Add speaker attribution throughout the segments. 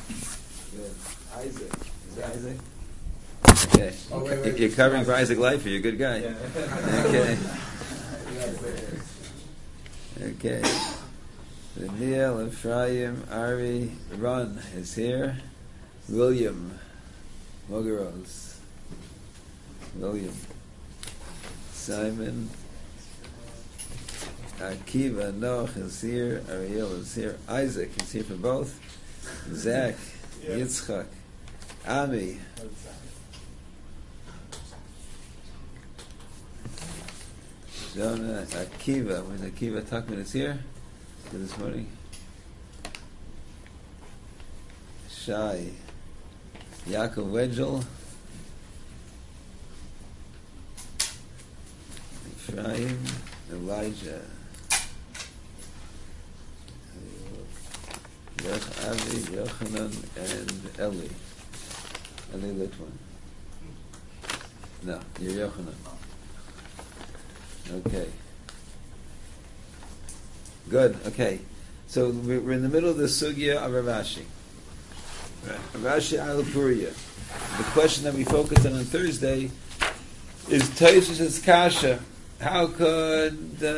Speaker 1: Good. Isaac. Is it Isaac? Okay.
Speaker 2: Oh, wait.
Speaker 1: You're covering for Isaac Leifer. You're a good guy.
Speaker 2: Yeah.
Speaker 1: Okay. Okay. Daniel, Ephraim, Ari, Ron is here. William, Mogaros. William. Simon. Akiva, Noach is here. Ariel is here. Isaac is here for both. Zach, Yitzchak, Ami. Jonah, Akiva. When Akiva Tuckman is here this morning. Shai, Yaakov Wedgel, Ephraim, Elijah, Avi, Yochanan, and Eli. Eli Litwin. No, you're Yochanan. Okay. Good. Okay. So we're in the middle of the sugya of Rav Ashi. Rav Ashi al Puria. The question that we focused on Thursday is Tosfos' kasha. How could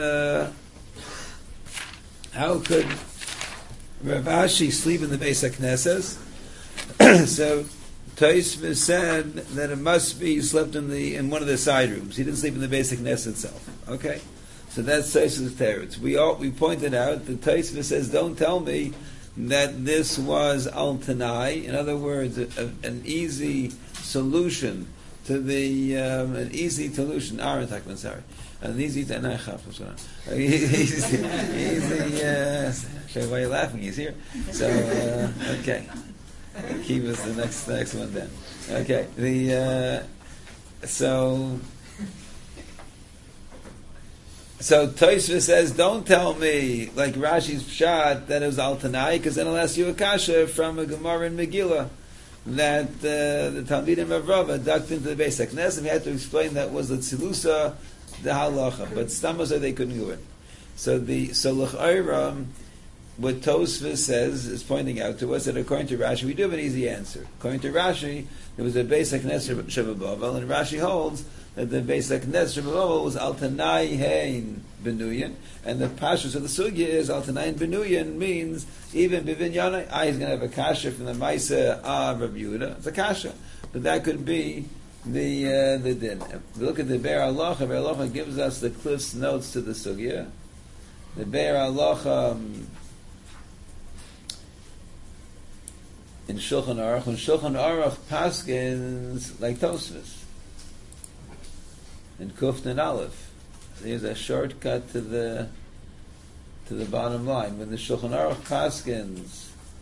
Speaker 1: Rav Ashi sleep in the Beis HaKnesses? So Tosfos said that it must be he slept in one of the side rooms. He didn't sleep in the Beis HaKnesses itself. Okay, so that's Tosfos' teretz. We pointed out that Tosfos says, don't tell me that this was al tanai. In other words, an easy solution to the an easy solution. Aaron Tuckman, sorry. An easy to easy. Why are you laughing? He's here. So okay. Keep us the next one then. Okay. So Tosfos says, don't tell me like Rashi's pshat that it was al tanai, because then I'll ask you a kasha from a Gemara in Megillah that the Talmidim of Rava ducked into the Beis HaKnesses, and we had to explain that was the tzilusa, the halacha, but Stama said they couldn't do it. So l'chayra, what Tosfos says is pointing out to us that according to Rashi, we do have an easy answer. According to Rashi, there was a Beis HaKnesses Shebabavel, and Rashi holds that the Beis HaKnesses Shebabavel was al tanai hein benuyan, and the pashtus of the sugya is al tanai hein benuyan means even bivinyana. He's going to have a kasha from the Maisa of Rav Yehuda. It's a kasha, but that could be the din. If we look at the Be'er Halacha gives us the Cliff's notes to the sugya. The Be'er Halacha in Shulchan Aruch, when Shulchan Aruch paskins like Tosfos in Kufn and Aleph, there's a shortcut to the bottom line. When the Shulchan Aruch paskins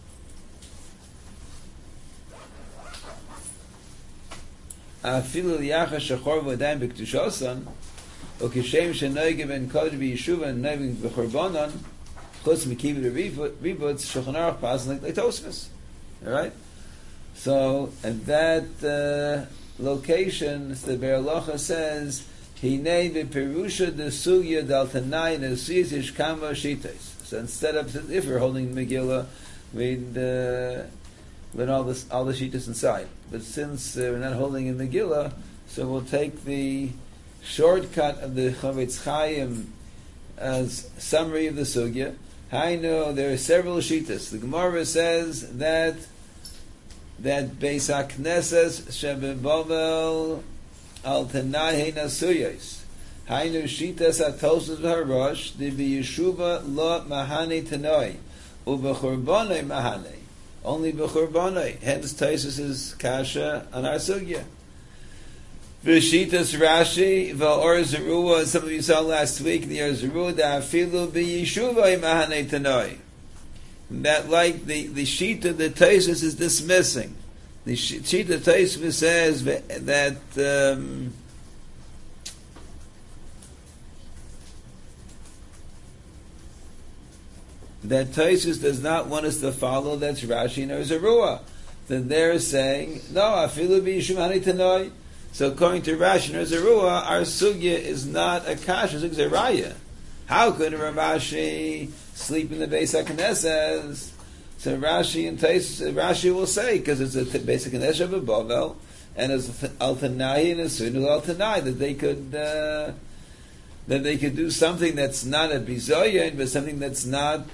Speaker 1: afilu liyacha shachor v'adayim b'kedushosan ukishem shenoigim and kodesh b'yeshuva and noigim b'chorbanon chutz mikiv ributz Shulchan Aruch paskins like Tosfos. All right. So at that location, the Be'er Halacha says, "Hinei beperusha the sugya dal tanai nesuis ishkama shites." So instead of, if we're holding Megillah, we'd learn all the shitas inside. But since we're not holding in Megillah, so we'll take the shortcut of the Chavetz Chaim as summary of the sugya. I know there are several shitas. The Gemara says that Beis HaKnesses shebebavel al tanai nasuyos. Hainu shitas atosas v'harosh di b'yeshuva lo mahane tanoi u'b'churbanoi mahane. Only b'churbanoi. Hence Tosfos' kasha on our sugya. V'shitas Rashi v'or Zerua. Some of you saw last week the Or Zerua da'afilu b'yeshuva mahane tanoi. That like the shita that Tosfos is dismissing. The shita Tosfos says that that Tosfos does not want us to follow. That's Rashi and Or Zerua. Then they're saying no, afilu b'yeshuva mahane tanoi. So according to Rashi and Or Zerua, our sugya is not a kasha, it's a raya. How could Rav Ashi sleep in the Beis HaKnesses? So Rashi and Rashi will say, because it's a basic Knesset of Bavel, and as Al Tanai and as soon as Al Tanai, that they could do something that's not a bizoyin, but something that's not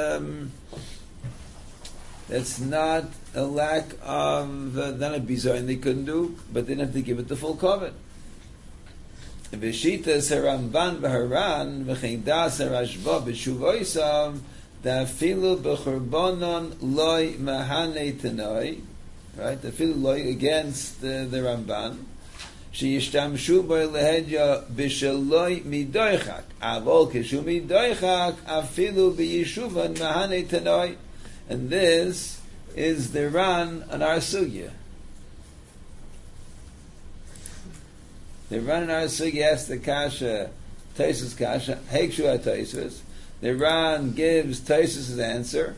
Speaker 1: a lack of not a bizoyin they couldn't do, but they didn't have to give it the full covet. V'shitas Haramban v'Haran v'chein das Harashba b'shuvoisav da'afilu b'churbanon loy mahane tenoi, right? Da'afilu loy against the Ramban. Sheyishtamshu bo lehedya b'sheloi midoichak avol kishu midoichak afilu b'yishuvan mahane tenoi. And this is the Ran on our sugya. The Ran on our sugya asks the kasha, Taisus kasha, Heikshu Taisus. The Ran gives Taisus' answer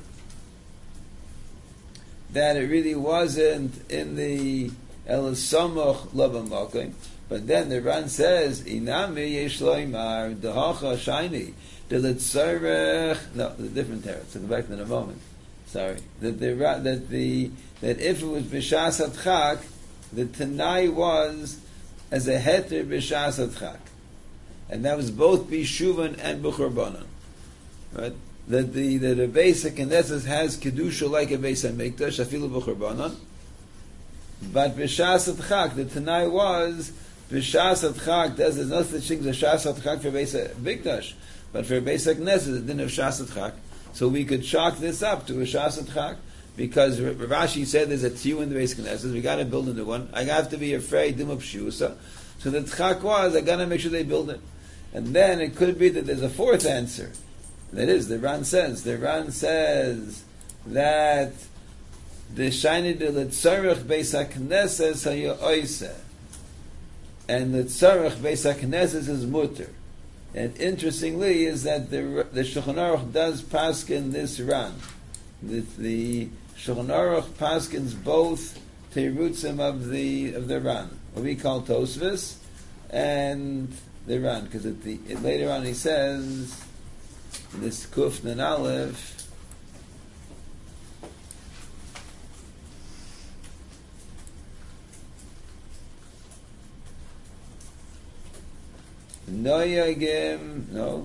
Speaker 1: that it really wasn't in the Elasomoch Lavamokim, but then the Ran says, Inami Yeshloimar, Dehacha Shaini, Delitzarech, no, the different teretz. I'll go back to that in a moment. Sorry. That if it was B'Shas Adchak, the Tanai was as a heter B'Shas Adchak. And that was both B'Shuvan and B'Churbanan. Right? That the basic Knesset has Kedusha like a Beis HaMikdash, Afilu B'Churbanan. But B'Shas Adchak, the Tanai was B'Shas Adchak, there's no such thing as a Shas Adchak for Beis HaMikdash, but for Beis HaKnesset, it didn't have Shas Adchak. So we could chalk this up to a Shas Adchak, because Rashi said there's a tiyu in the Beis Knesset, we got to build a new one. I have to be afraid, Dim of Shiusa. So the Tchak was, I got to make sure they build it. And then it could be that there's a fourth answer. That is, the Ran says that the Shaini de L'Tzarech Beis HaKnesset Hayu Oiseh, and the Tzarech Beis HaKnesset is mutter. And interestingly, is that the Shulchan Aruch does paskin this Ran. The Shulchan Aruch paskins both teirutzim of the Ran, what we call Tosfos, and the Ran, because later on he says in this Kuf Nun Aleph. Noyagim, no.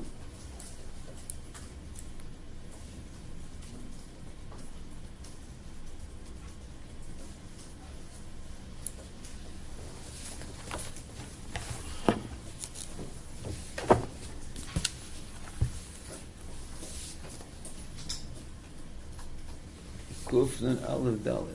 Speaker 1: Kuf Nun Aleph Daled.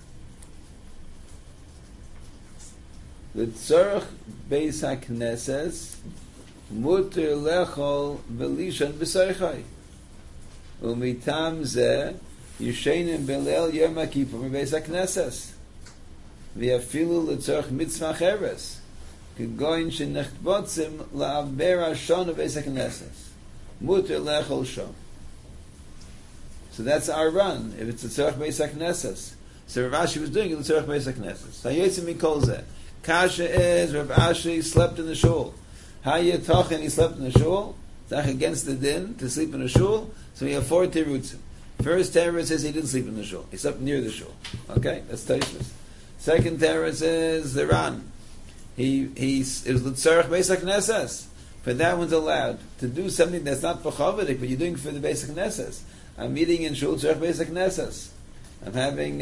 Speaker 1: The Tzarech Beis HaKnesses muter lechol v'lishan b'saychai umitam zeh yishenim b'leil yom HaKippur Beis HaKnesses v'yafilu l'tzarech mitzvah cheres k'goyin shenechtbotzim la'aver hashon Beis HaKnesses muter lechol shom. So that's our Ran. If it's the tzarech Beis HaKnesses, so Rav Ashi was doing it the tzarech Beis HaKnesses. So Yotzim Mikol Zeh. Kasha is Rav Ashi slept in the shul. Hayatachin, he slept in the shul. Zach against the din to sleep in the shul. So we have four terutzim. First teretz says he didn't sleep in the shul. He slept near the shul. Okay, that's Taishmas. Second teretz is the Ran. It was the tzarech Beis HaKnesses. But that one's allowed to do something that's not pachavadik, but you're doing for the Beis HaKnesses. I'm eating in shul tzarech Beis HaKnesses. I'm having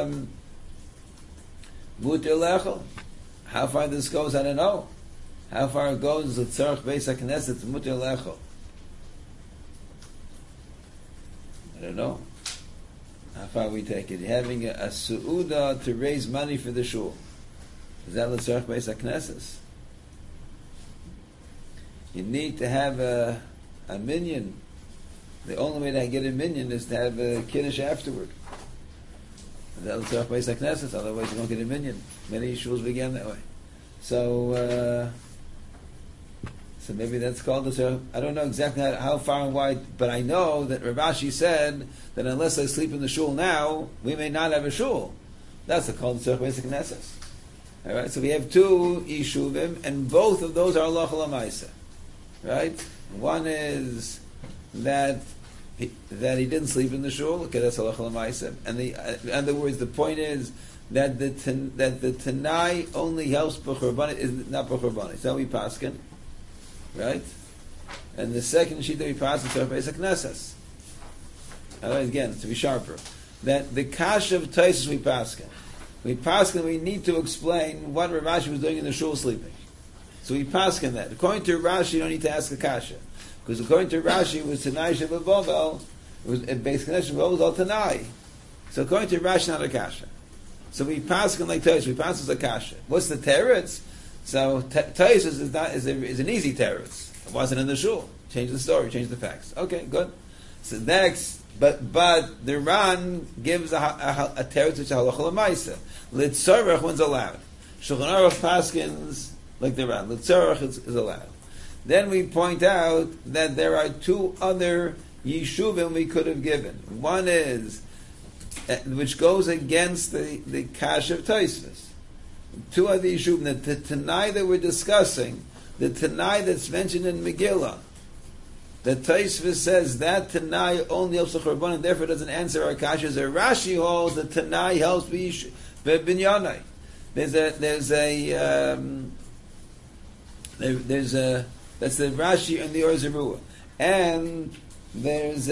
Speaker 1: muter lechol. How far this goes, I don't know. How far it goes, the tzarech Beis HaKnesset muter lechol. I don't know. How far we take it. You're having a su'uda to raise money for the shul. Is that the tzarech Beis HaKnesset? You need to have a minyan. The only way to get a minyan is to have a kiddush afterward. That'll tzarech Beis HaKnesset, otherwise you won't get a minyan. Many shuls began that way. So maybe that's called the tzarech. I don't know exactly how far and wide, but I know that Rav Ashi said that unless I sleep in the shul now, we may not have a shul. That's called the tzarech Beis HaKnesset. All right, so we have two yishuvim, and both of those are halacha l'maaseh. Right? One is that that he didn't sleep in the shul. Okay, that's halacha l'maaseh. And in other words, the point is that the Tanai only helps b'churbanis, is not b'churbanis. So we paskin, right? And the second sheet that we pass is Torah Beis HaKnesses. Again, to be sharper, that the kash of Taisus we paskin. We need to explain what Rav Ashi was doing in the shul sleeping. So we paskin that. According to Rashi, you don't need to ask a kasha. Because according to Rashi, it was Tanai Sheva Bovel, it was Beis HaKnesses Bovel was all Tanai. So according to Rashi, not a kasha. So we paskin like Taisus, we paskin a kasha. What's the teretz? So Taisus is an easy teretz. It wasn't in the shul. Change the story, change the facts. Okay, good. So next, but the Ran gives a teretz which is halacha l'maaseh. Litzarech one's allowed. Shulchan Aruch paskins like the Ran. Litzarech is allowed. Then we point out that there are two other yishuvim we could have given. One is which goes against the kash of Tosfos. Two other yishuvim. The Tanai that we're discussing, the Tanai that's mentioned in Megillah, the Tosfos says that Tanai only helps the Churban and therefore doesn't answer our kashas. Rashi holds the Tanai helps Binyanai. There's a that's the Rashi and the Or Zarua. And there is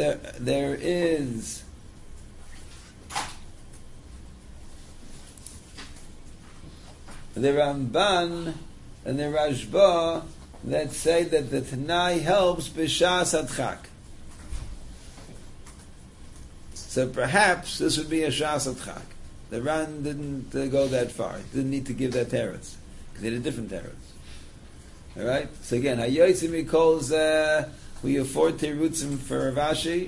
Speaker 1: the Ramban and the Rashba that say that the Tanai helps b'shas adchak. So perhaps this would be a shas adchak. The Ran didn't go that far. Didn't need to give that teretz because they had a different teretz. All right. So again, Hayotzim calls we have 4 terutzim for Rav Ashi,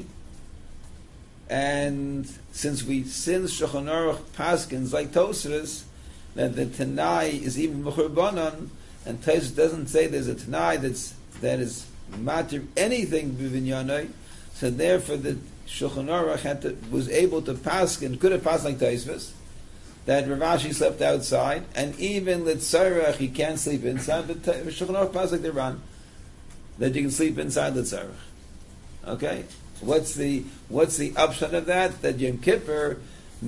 Speaker 1: and since Shulchan Aruch paskins like Tosfos that the Tanai is even b'churbanon. And Tosfos doesn't say there's a Tanai that is matter anything b'vinyanai, so therefore the Shulchan Aruch was able to paskin, could have passed like Tosfos, that Rav Ashi slept outside, and even Litzarech he can't sleep inside, but Shulchan Aruch passed like the Ran, that you can sleep inside Litzarech. Okay, what's the upshot of that? That Yom Kippur,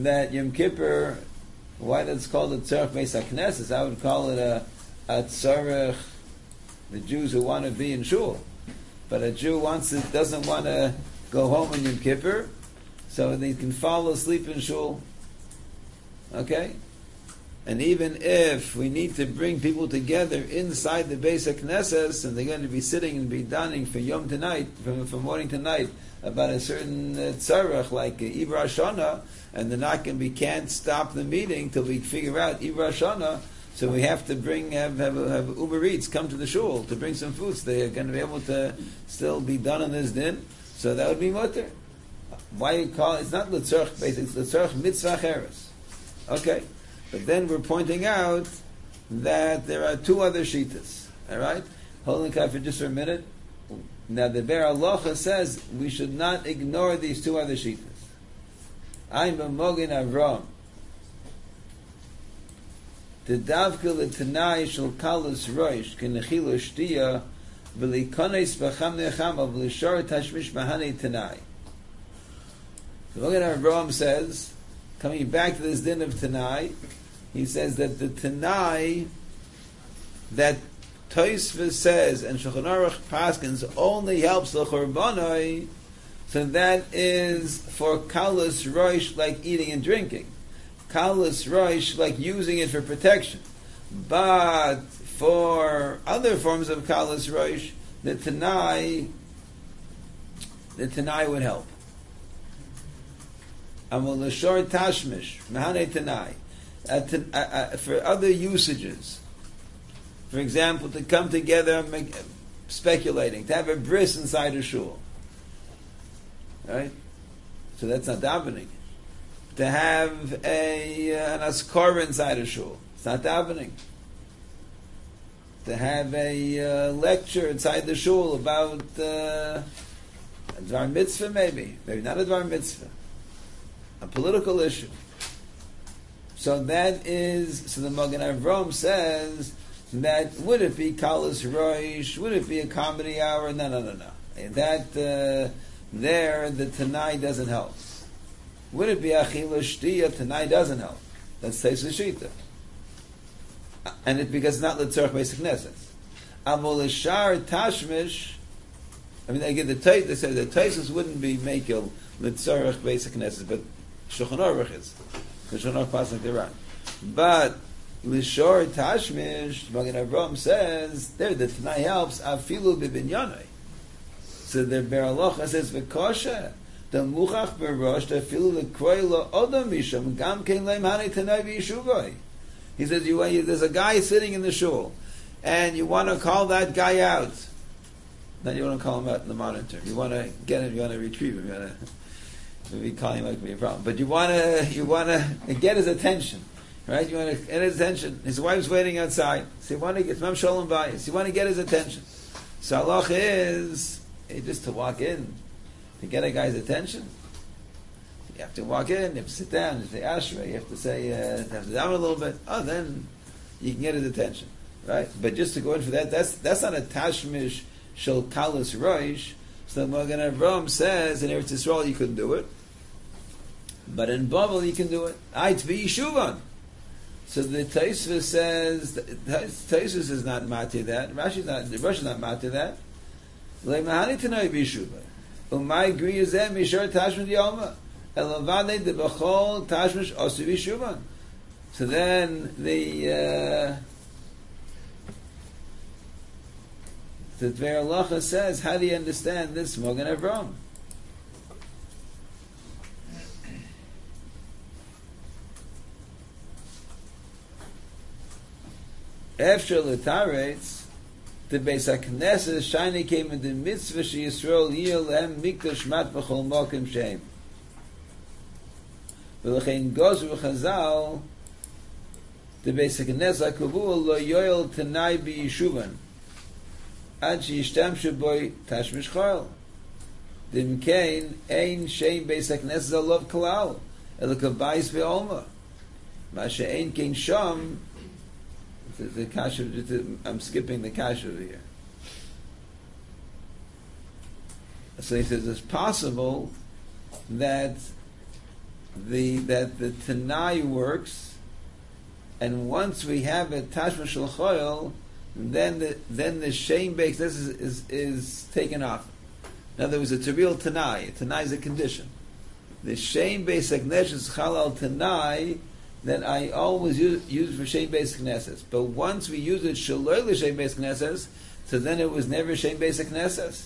Speaker 1: why that's called a Tzarech Beis HaKnesses? I would call it a tzarech, the Jews who want to be in shul, but a Jew doesn't want to go home in Yom Kippur, so they can fall asleep in shul. Okay, and even if we need to bring people together inside the Beis HaKnesses, and they're going to be sitting and be daning for Yom tonight, from morning to night, about a certain tzarech like Ibra Shana, and they're not going to can't stop the meeting till we figure out Ibra Shana. So we have to have Uber Eats come to the shul to bring some food. So they are going to be able to still be done on this din. So that would be mutter. Why you call it? It's not Litzarech basic. It's Litzarech mitzvah cheres. Okay, but then we're pointing out that there are 2 other shitas. All right, holding on for just for a minute. Now the Ber Halacha says we should not ignore these 2 other shitas. I'm a Mogen Avram. The davka l'tanai shel kalus roish k'nechila shtiya v'likones b'cham nechama v'lishor tashmish b'hanei tanai. So look at how Abraham says, coming back to this din of Tanai, he says that the Tanai that Tosfos says and Shulchan Aruch paskins only helps the Churbanoi, so that is for kalus roish like eating and drinking. Kalus roish, like using it for protection. But for other forms of kalus roish, the Tanai would help. Amol l'shor tashmish, mahane Tanai. For other usages, for example, to come together speculating, to have a bris inside a shul. Right? So that's not davening. To have an askara inside a shul. It's not davening. To have a lecture inside the shul about a dvar mitzvah, maybe not a dvar mitzvah, a political issue. So that is. So the Magen Avram says that would it be kalas roish? Would it be a comedy hour? No. That there the Tanai doesn't help. Would it be Achila Shtiya, Tanai doesn't help? That's Teis Shita. And it because it's not L'tzorach basic Knesset. Amol Ishar Tashmish, I mean, again, they say the Taisus wouldn't be Mekil L'tzorach basic Knesset, but Shulchan Aruch is. The Shulchan Aruch passes like they're right. But L'shor Tashmish, Magen Avraham says, there the Tanai helps, Afilu B'Binyanai. So the Beralocha says, V'kosha, the Muchach Berosh, the Afilu L'kroi L'odam Misham, Gam Kein Leim Hanei Tanai V'Yishuvai. He says, there's a guy sitting in the shul, and you want to call that guy out. Then you want to call him out in the modern term. You want to get him, you want to retrieve him, you want to, maybe calling him out could be a problem. But you want to get his attention. Right? You want to get his attention. His wife's waiting outside. So you want to get Mam Shalom Bayis. You want to get his attention. So Allah is just to walk in to get a guy's attention. You have to walk in. You have to sit down. You have to say Ashra. You have to say have to down a little bit. Oh, then you can get his attention. Right? But just to go in for that, that's not a tashmish shel kalas roish. So Magen Avraham says in Eretz Yisrael you couldn't do it, but in Bavel you can do it. To be Yishuvan. So the Tosfos says, Tosfos is not mati that. Rashi's not mati that. Le'mahani tanoi b'yishuva. Umay gri yizem mishor tashmish yoma. Elavane de b'chol tashmish osu b'yishuva. So then the Dver Halacha says, how do you understand this Magen Avraham? After L'taretz, the Beis HaKnesses, Shani came in the mitzvah she Yisrael yil lehem mikdash mat b'chol mokim shem. V'lechein gozu v'chazal, the Beis HaKnesses HaKavua lo yoyel tanai b'yishuvan, ad sheyishtamshu boi tashmish chol. Dimkein ein shem Beis HaKnesses alav kalal, el kabayis ve'olma. Ma she'ein kein sham, the kasha, I'm skipping the kasha over here. So he says it's possible that the Tanai works, and once we have a tashma shel choil, then the shame base is taken off. In other words, it's a real Tanai. Tanai is a condition. The shame base agnesh is halal Tanai. That I always use for Shem Beis Knesses. But once we use it Shaloi L'Shem Beis Knesses, so then it was never Shem Beis Knesses.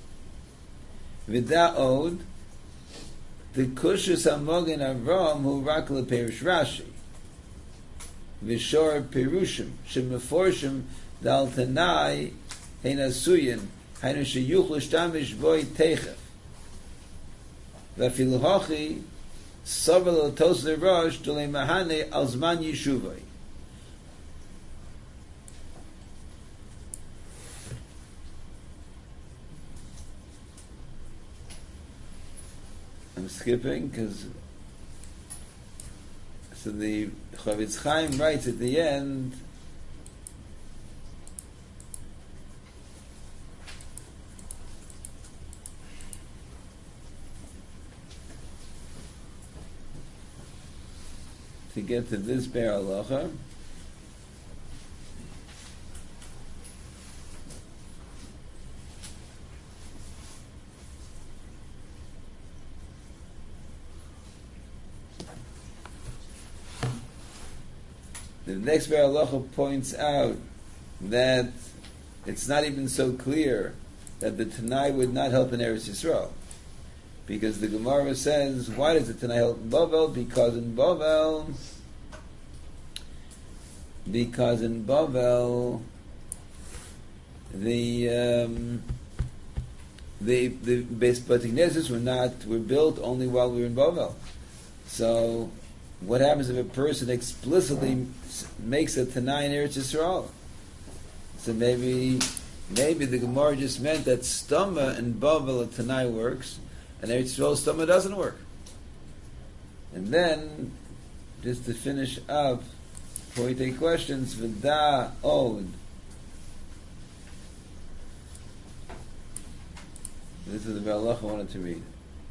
Speaker 1: V'da od, the Kushus HaMogen Avraham hu rak lePerush Rashi. V'shor Perushim, shemeforshim dal Tanai hein asuyin, hainu sheyuch l'shtamish boi teichef. V'afilu hochi, Savel tos the rosh dulei mahane al zman yishuvay. I'm skipping because so the Chavetz Chaim writes at the end. To get to this Be'er Halacha, the next Be'er Halacha points out that it's not even so clear that the Tanai would not help in Eretz Yisrael. Because the Gemara says, why does the Tanai help in Bavel? Because in Bavel, the Beis Knesses were built only while we were in Bavel. So, what happens if a person explicitly makes a Tanai in Eretz Yisrael? So maybe the Gemara just meant that Stama in Bavel a Tanai works, and Eretz Yisrael Stama doesn't work. And then, just to finish up, before we take questions, V'da od. This is the halacha I wanted to read.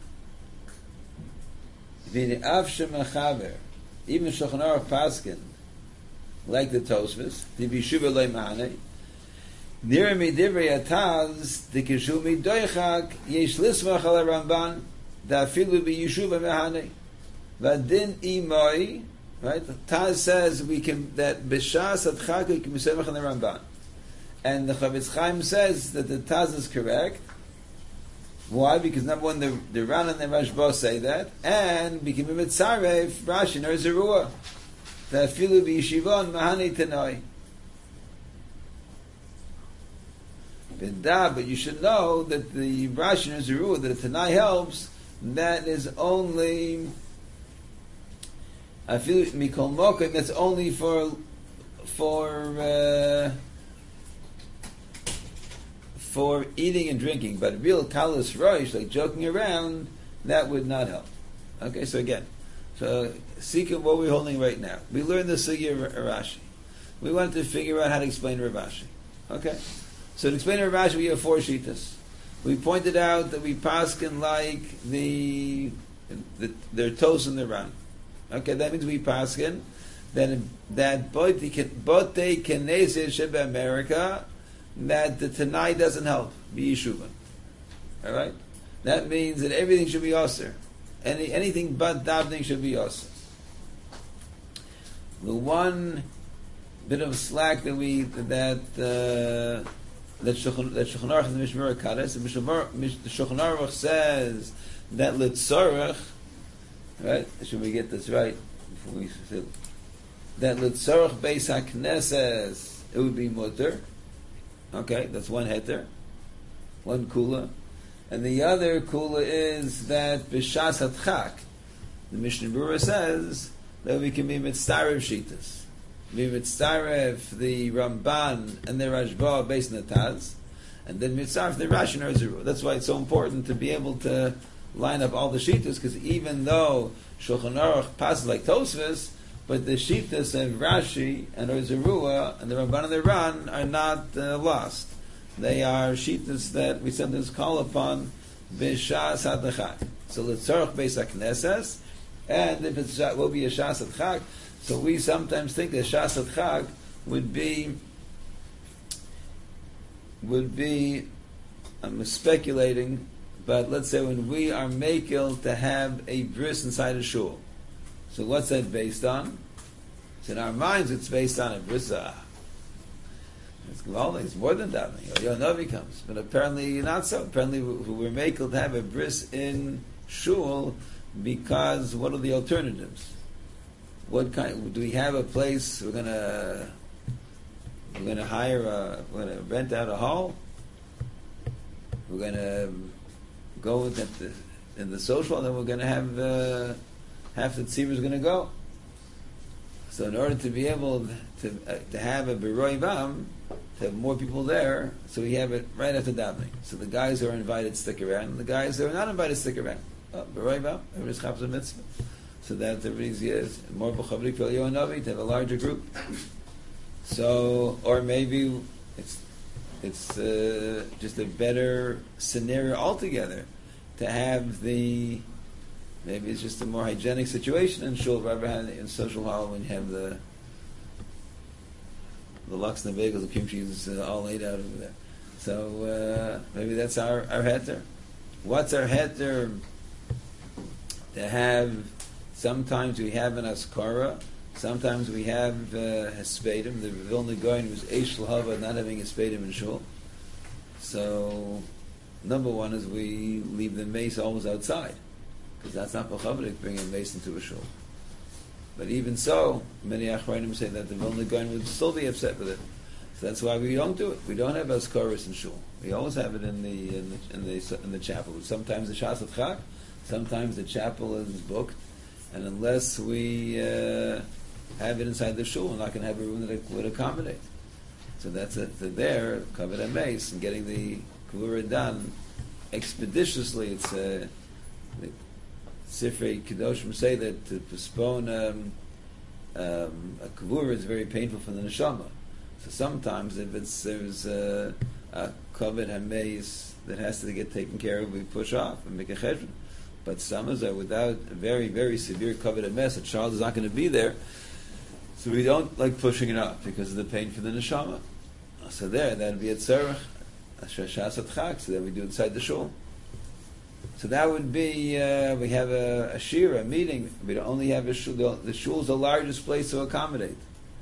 Speaker 1: V'ni av shemachaver, even Shulchan Aruch paskin, like the Tosfos, the Bishuva loy mahanei, nira midivrei ataz, the kishu midoichak, yesh lismach al Ramban, da afilu b'yeshuva mahanei, v'adin imoi, right? Taz says we can, that b'shas adchak we can misemach on the Ramban. And the Chavetz Chaim says that the Taz is correct. Why? Because number one, the Ran and the Rashba say that, and because Mitzaref Rashi nor Zerua that filu b'yeshivon mahani tanoi. But you should know that the Rashi nor Zerua that the Tanai helps. That is only afilu mikol mokim. That's only for eating and drinking, but real kalas roish, like joking around, that would not help. Okay, so again, seek what we're holding right now. We learned the sugya of Rashi. We wanted to figure out how to explain Rav Ashi. Okay, so to explain Rav Ashi, we have 4 shitas. We pointed out that we paskin like their toes in the run. Okay, that means we paskin that both they can sheba America. That the Tanai doesn't help be Yeshuva. All right, that means that everything should be Aser. Anything but davening should be Aser. The one bit of slack that Shulchan Aruch and the Mishmar Kadas, the Shulchan Aruch says that Litzorach, right? Should we get this right before we say that Litzorach Beis HaKnesses it would be mutter. Okay, that's one heter, one kula, and the other kula is that b'shas hatchak. The Mishnah Berurah says that we can be mitztarev shitas, be mitztarev the Ramban and the Rashba based on the Taz, and then mitztarev the Rashi and Zerua. That's why it's so important to be able to line up all the shitas, because even though Shulchan Aruch passes like Tosfos, but the Shitas of Rashi and Zerua and the Ramban and the Ran are not lost. They are Shitas that we sometimes call upon B'Shas HaDachak. So L'tzorach Beis HaKnesses, and if it will be a Shas HaDachak, so we sometimes think that Shas HaDachak would be I'm speculating, but let's say when we are makil to have a bris inside a shul. So what's that based on? So in our minds it's based on a brisa. It's more than that. Yonovi comes. But apparently not so. Apparently we're making to have a bris in shul because what are the alternatives? What kind? Do we have a place we're gonna hire? We're gonna rent out a hall. We're gonna go in the social, and then we're gonna have half the tzibur is going to go. So in order to be able to have a beroi vam, to have more people there, so we have it right after davening. So the guys who are invited stick around, and the guys who are not invited stick around. Beroi vam, everybody's chaps a mitzvah. So that everybody's more b'chavrik fel yonavi to have a larger group. So, or maybe it's just a better scenario altogether to have maybe it's just a more hygienic situation in shul rather than in social hall when you have the lux and the bagels, the kimchi is all laid out over there. So maybe that's our heter. What's our heter? To have, sometimes we have an askara, sometimes we have hespedim. The Vilna Gaon was eish l'hava, not having hespedim in shul. So number one is we leave the mace always outside, because that's not b'chavrik bringing a mace into a shul. But even so, many achronim say that the Vilna Gaon would still be upset with it. So that's why we don't do it. We don't have askaras in shul. We always have it in the chapel. Sometimes the shas chak, sometimes the chapel is booked, and unless we have it inside the shul, we're not going to have a room that would accommodate. So that's there, covered a mace, and getting the kavura done expeditiously. It's the Sifrei Kedoshim say that to postpone a kavura is very painful for the neshama. So sometimes if there's Kavod hameis that has to get taken care of, we push off and make a cheshbon. But some are without a very, very severe kavod hameis, a child is not going to be there, so we don't like pushing it off because of the pain for the neshama. So that'd be a tzarech, a shas adchak, so that we do inside the shul. So that would be, we have a shira, a meeting. We don't only have a shul. The shul is the largest place to accommodate.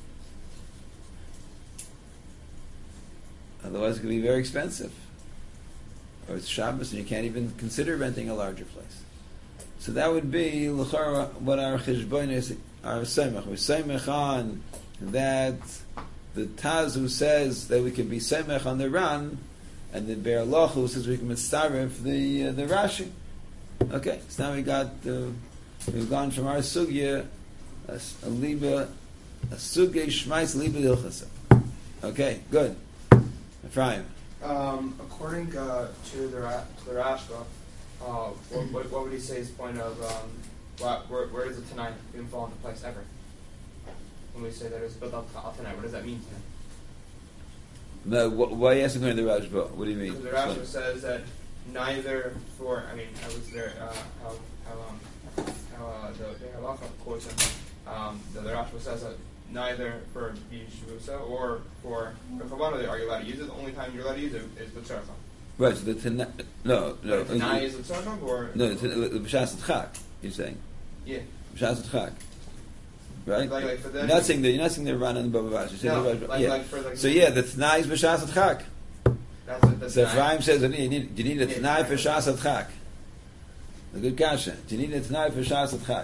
Speaker 1: Otherwise, it could be very expensive. Or it's Shabbos, and you can't even consider renting a larger place. So that would be l'chara what our cheshbon is, our semech. We're semech on that the Taz who says that we can be semech on the Ran, and the Be'er Loch who says we can mitzaref the Rashi. Okay, so now we've gone from our sugya, a sugya shmais liba dilchasa. Okay, good. Ephraim.
Speaker 2: According to the Rashba, what would he say is the point of where does the Tanai even fall into place ever? When we say that it's built up Tanai, what does that mean to him?
Speaker 1: No, why are you asking the Rashba? What do you mean?
Speaker 2: Because the Rashba says that neither for, I was there, the Halacha quotes him, the Rashba says that neither for B'Yishuvusa or for Chavana are you allowed to use it. The only time you're allowed to use it is the Tzarchon.
Speaker 1: Right, so the Tanai, no.
Speaker 2: The Tanai is the Tzarchon, or?
Speaker 1: No, the B'Shas Adchak, you're saying?
Speaker 2: Yeah.
Speaker 1: B'Shas Adchak. Right?
Speaker 2: Like for
Speaker 1: you're not saying the Ran and the Baba Vash. So the Tanai is B'Shas Adchak. So Ephraim says, do you need a Tanai for Shas Adchak? A good kasha. Do you need a Tanai for Shas Adchak?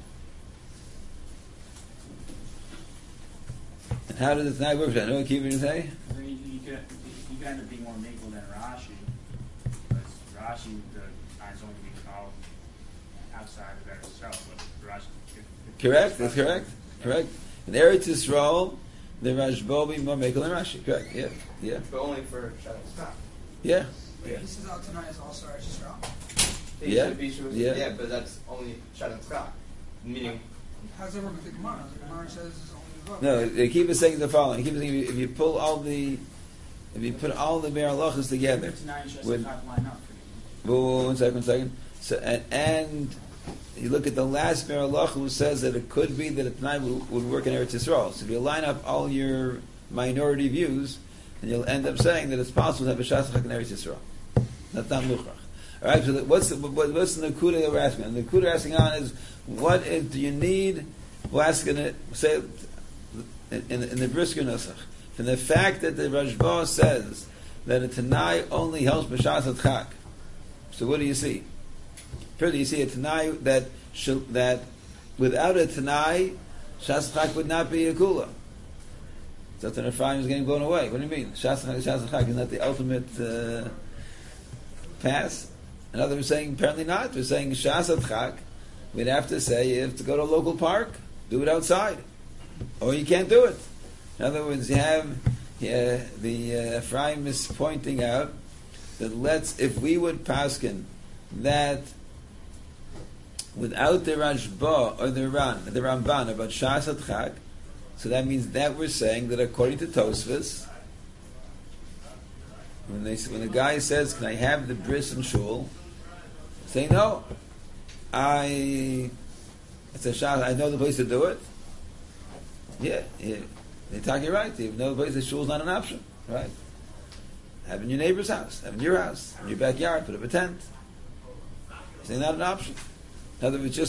Speaker 1: And how did the Tanai work? I know what Kiva you say?
Speaker 3: You could end up being more makel than Rashi. Because Rashi, the Tanai's only being called outside of that itself. But Rashi.
Speaker 1: Correct, that's correct. Correct. In Eretz Yisrael, the Rashba be more makel than Rashi. Correct, yeah.
Speaker 2: But only for Shabbos.
Speaker 1: Yeah.
Speaker 4: Wait, he says Tanai is also Eretz Yisrael.
Speaker 1: Yeah,
Speaker 2: but that's only Shabbos. Meaning.
Speaker 4: How does that work with the Gemara? The Gemara says it's only the book.
Speaker 1: No, they keep saying the following. They keep saying if you put all the Be'er Halachas together, one second. So and you look at the last Be'er Halacha who says that it could be that a Tanai would work in Eretz Yisrael. So if you line up all your minority views, then you'll end up saying that it's possible to have a Shas Chak in Eretz Yisraal. That's not Mukhrach. All right. So what's the Nakuda that we're asking? And the Nakuda we're asking on is do you need? We're asking it. Say in the Brisker Nusach, from the fact that the Rashba says that a Tanai only helps b'Shas Adchak. So what do you see? Further, you see a Tanai that without a Tanai, Shas Adchak would not be a Kula. So the Ephraim is getting blown away. What do you mean? Shas Adchak is not the ultimate pass. In other words, saying apparently not. We're saying Shas Adchak. We'd have to say you have to go to a local park, do it outside, or you can't do it. In other words, you have the Ephraim is pointing out that if we would paskin that without the Rashba or the Ramban about Shas Adchak, so that means that we're saying that according to Tosfos, when the guy says, "Can I have the bris and shul?" say no. It's a shot. I know the place to do it. Yeah, they're talking right. You know the place. The shul is not an option, right? Have it in your neighbor's house. Have it in your house, in your backyard. Put up a tent. It's not an option. In other words, it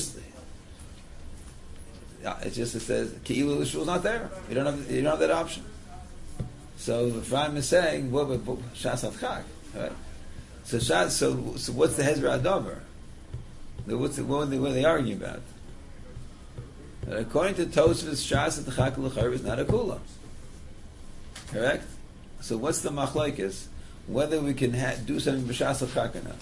Speaker 1: says Ki'ilu the shul is not there. You don't have that option. So the Ephraim is saying, well, but Shas Adchak, right? So what's the Hezra Adavar? What are they arguing about? That according to Tosfos, Shas Adchak l'chayr is not a kula. Correct? So what's the machlokes? Whether we can do something b'Shas Adchak or not.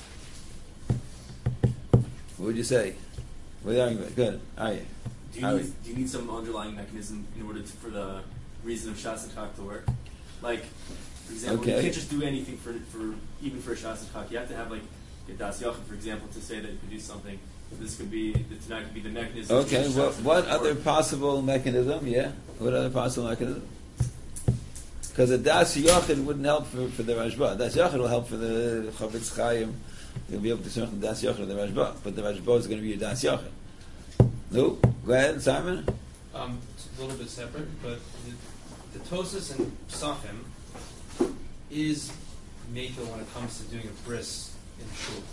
Speaker 1: What would you say? What are they arguing about? Good.
Speaker 5: Do you need some underlying mechanism in order for the reason of Shas Adchak to work? Like, for example, you can't just do anything for even for a Shas Adchak. You have to have like a Das Yachid, for example, to say that you can do something. This could be the Tanakh could be the mechanism.
Speaker 1: Okay. What other possible mechanism? Yeah. What other possible mechanism? Because the Das Yochid wouldn't help for the Rashba. Das Yochid will help for the Chavetz Chaim. You'll be able to serve the Das Yochid of the Rashba. But the Rashba is going to be your Das Yochid. No? Go ahead, Simon.
Speaker 6: It's a little bit separate, but the Tosas and Psachim is Mekel when it comes to doing a bris in shul.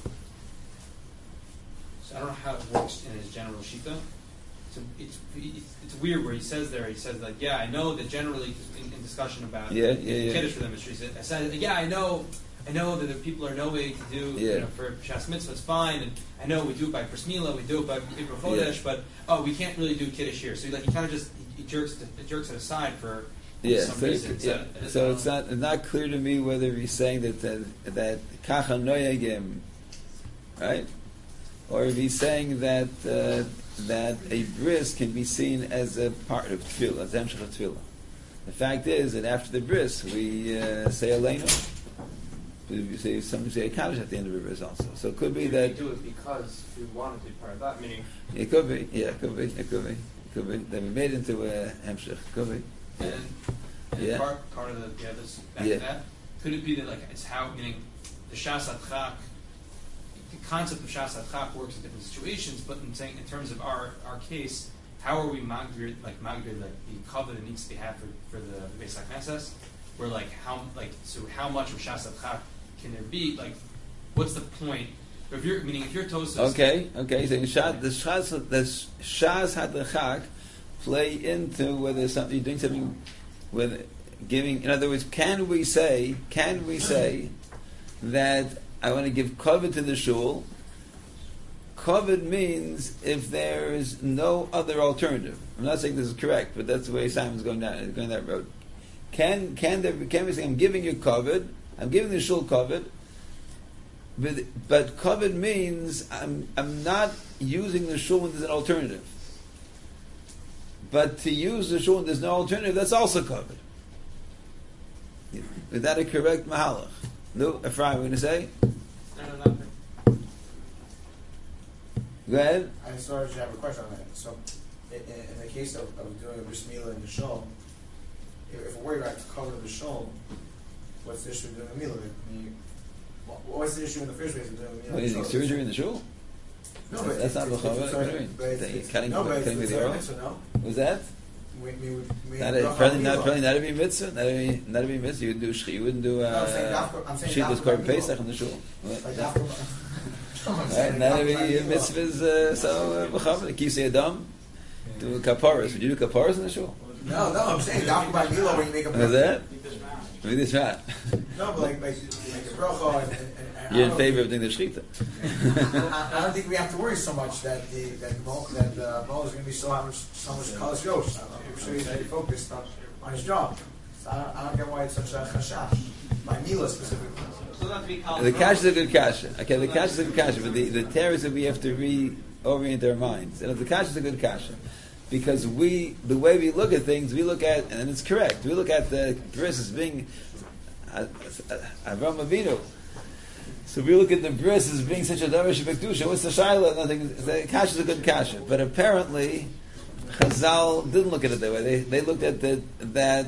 Speaker 6: So I don't know how it works in his general shita. It's weird where he says like, yeah, I know that generally in discussion about Kiddush for them, he said, yeah, I know that the people are no way to do for Shas Mitzvah, it's fine, and I know we do it by Bris Milah, we do it by Ibra Chodesh, but we can't really do Kiddush here. So he kind of just he jerks it aside for some reason.
Speaker 1: So it's not clear to me whether he's saying that Kacha Noyagim, right, or if he's saying that a bris can be seen as a part of tefillah, as hemshech of tefillah. The fact is that after the bris we say Aleinu. Some say a kaddish at the end of the bris also. So it could be that
Speaker 2: we do it because we want to be part of that. Meaning,
Speaker 1: it could be. It could be. That we made it into a hemshech. Could be.
Speaker 6: And part of the this back to that. Could it be that it's how meaning the Shas Adchak, the concept of Shas Adchak works in different situations, but in terms of our case, how are we magdir the covenant that needs to be had for the Beis HaKnesses? Where how much of Shas Adchak can there be? What's the point? If you're Tosas.
Speaker 1: Okay. So the Shas Hadachak play into whether you're doing something with giving. In other words, can we say that I want to give kavod to the shul? Kavod means if there is no other alternative. I'm not saying this is correct, but that's the way Simon's going that road. Can we say I'm giving you kavod? I'm giving the shul kavod, but kavod means I'm not using the shul when there's an alternative. But to use the shul when there's no alternative, that's also kavod. Is that a correct mahalach? No, Ephraim, we're going to say?
Speaker 6: No, nothing.
Speaker 1: Go ahead.
Speaker 7: I started to have a question on that. So, in the case of doing a bris milah in the shul, if we're worried about the cover of the shul, what's the issue of doing a milah? What's the issue in the first place of doing a milah?
Speaker 1: What, is it surgery in the shul?
Speaker 7: No, but
Speaker 1: that's not the cutting with the arrow. Was that? Probably not a be mitzvah. Not a be mitzvah. You wouldn't do Shilas Korban Pesach in the shul. Right? Not a be mitzvahs. So b'chav kisei adam. Do kaparas. Would you do kaparas in the shul?
Speaker 7: No. I'm saying dafka by milah when you make a.
Speaker 1: Was that? Maybe that's right.
Speaker 7: No, but like a bracha and
Speaker 1: you're in favor of doing the shechita.
Speaker 7: I don't think we have to worry so much that the Mo is going to be so much kalas yosh. I'm sure he's very focused on his job. So I don't get why it's such a chashash by milah specifically.
Speaker 2: So that be
Speaker 1: the kasha is a good kasha. Okay, the kasha is a good kasha, but the terror is that we have to reorient our minds. And if the kasha is a good kasha, because the way we look at things, we look at, and it's correct, we look at the bris as being Avram Avinu. So we look at the bris as being such a davar shebekdusha. What's the shaila? Nothing. The kasha is a good kasha, but apparently Chazal didn't look at it that way. They looked at that a